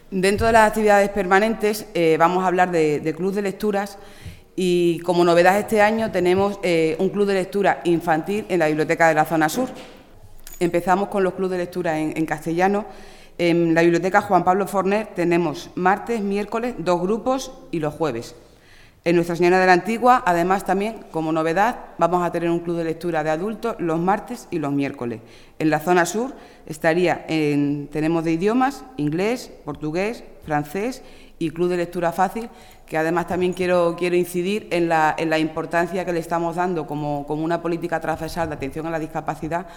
Dentro de las actividades permanentes vamos a hablar de club de lecturas y como novedad este año tenemos un club de lectura infantil en la Biblioteca de la Zona Sur. Empezamos con los clubes de lectura en castellano. En la Biblioteca Juan Pablo Forner tenemos martes, miércoles, 2 grupos y los jueves. En Nuestra Señora de la Antigua, además, también, como novedad, vamos a tener un club de lectura de adultos los martes y los miércoles. En la zona sur tenemos de idiomas, inglés, portugués, francés y club de lectura fácil, que además también quiero incidir en la importancia que le estamos dando como una política transversal de atención a la discapacidad